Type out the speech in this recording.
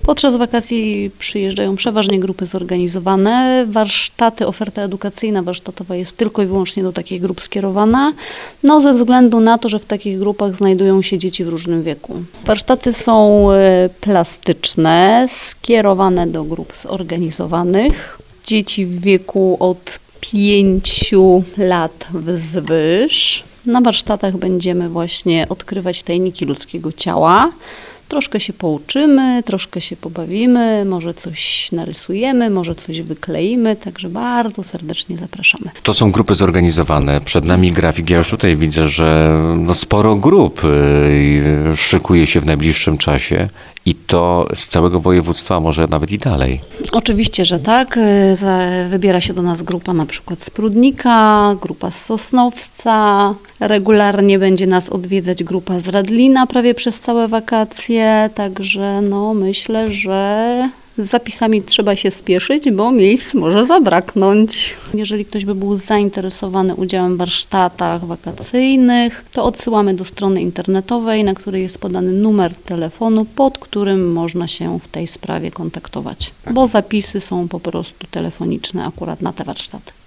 Podczas wakacji przyjeżdżają przeważnie grupy zorganizowane. Warsztaty, oferta edukacyjna warsztatowa jest tylko i wyłącznie do takich grup skierowana, no ze względu na to, że w takich grupach znajdują się dzieci w różnym wieku. Warsztaty są plastyczne, skierowane do grup zorganizowanych. Dzieci w wieku od 5 lat wzwyż. Na warsztatach będziemy właśnie odkrywać tajniki ludzkiego ciała. Troszkę się pouczymy, troszkę się pobawimy, może coś narysujemy, może coś wykleimy, także bardzo serdecznie zapraszamy. To są grupy zorganizowane. Przed nami grafik. Ja już tutaj widzę, że sporo grup szykuje się w najbliższym czasie i to z całego województwa, może nawet i dalej. Oczywiście, że tak. Wybiera się do nas grupa na przykład z Prudnika, grupa z Sosnowca. Regularnie będzie nas odwiedzać grupa z Radlina prawie przez całe wakacje, także myślę, że z zapisami trzeba się spieszyć, bo miejsc może zabraknąć. Jeżeli ktoś by był zainteresowany udziałem w warsztatach wakacyjnych, to odsyłamy do strony internetowej, na której jest podany numer telefonu, pod którym można się w tej sprawie kontaktować, bo zapisy są po prostu telefoniczne akurat na te warsztaty.